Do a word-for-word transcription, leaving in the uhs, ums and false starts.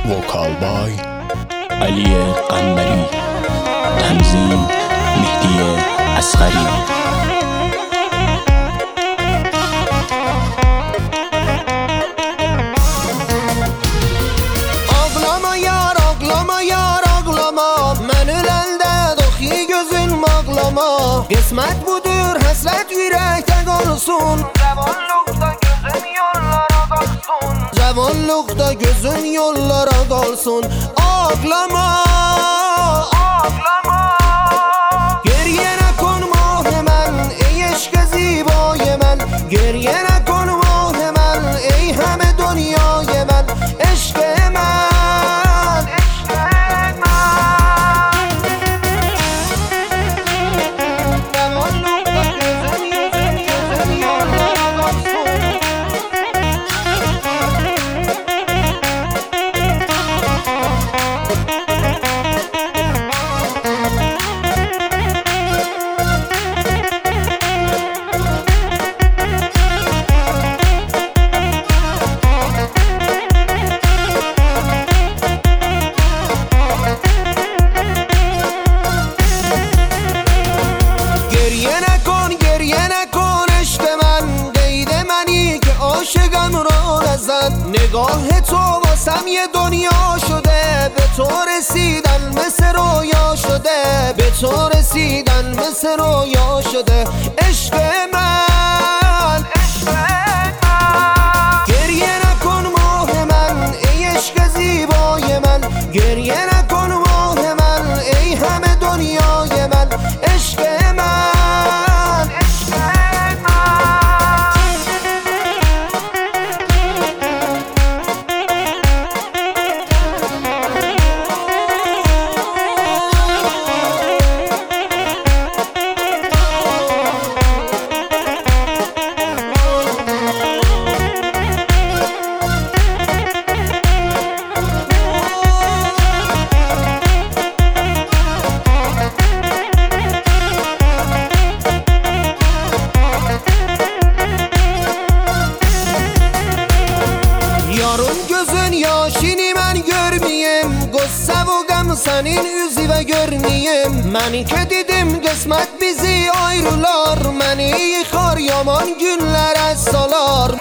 وکال بای علی قنبری، تنظیم مهدی اصغری. Ağlama yar, ağlama yar, ağlama, məni ləndə doxi gözün bağlama. Qismət budur, həsrət ürəkdə qalsın, Rəvanlıqda gözün yollara qalsın, Rəvanlıqda gözün yollara qalsın. Ağlama, ağlama, geriyə nə konma hemen, ey eşq zibay mən, geriyə nə konma hemen, ey həmə dünyaya mən, eşq mən, eşq mən. Rəvanlıqda gözün, yüzün, yüzün yollara qalsın. گریه نکن گریه نکن عشق من، قید منی که عاشقم را نزد. نگاه تو واسم یه دنیا شده، به تو رسیدن مثل رویا شده، به تو رسیدن مثل رویا شده. عشق من، عشق من، گریه نکن ماه من، ای عشق زیبای من، گریه نکن ماه من، ای همه دنیای من، عشق من. Yarın gözün yaşını mən görməyim, qüssə və qəm sənin üzü və görməyim. Mən ki dedim qismət bizi ayrılar, məni yıxar yaman günlərə salar,